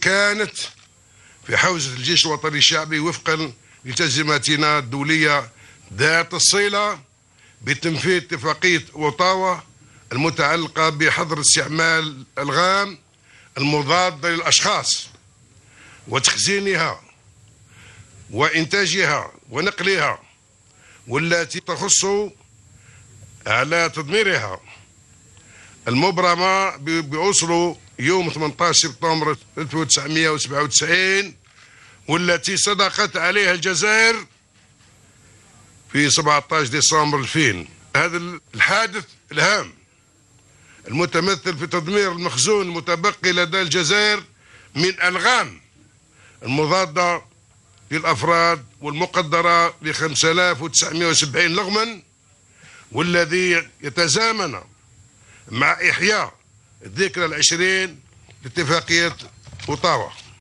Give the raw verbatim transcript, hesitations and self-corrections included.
كانت في حوزة الجيش الوطني الشعبي وفقا لتزماتنا الدولية ذات الصلة بتنفيذ اتفاقية أوتاوا المتعلقة بحظر استعمال الألغام المضادة للأشخاص وتخزينها وإنتاجها ونقلها، والتي تخص على تدميرها المبرمة بأوسلو يوم ثمانية عشر سبتمبر ألف وتسعمائة وسبعة وتسعين، والتي صدقت عليها الجزائر في سبعة عشر ديسمبر ألفين. هذا الحادث الهام المتمثل في تدمير المخزون المتبقي لدى الجزائر من ألغام المضادة للأفراد والمقدرة ب خمسة آلاف وتسعمائة وسبعين لغما، والذي يتزامن مع إحياء الذكرى العشرين لاتفاقية أوتاوا.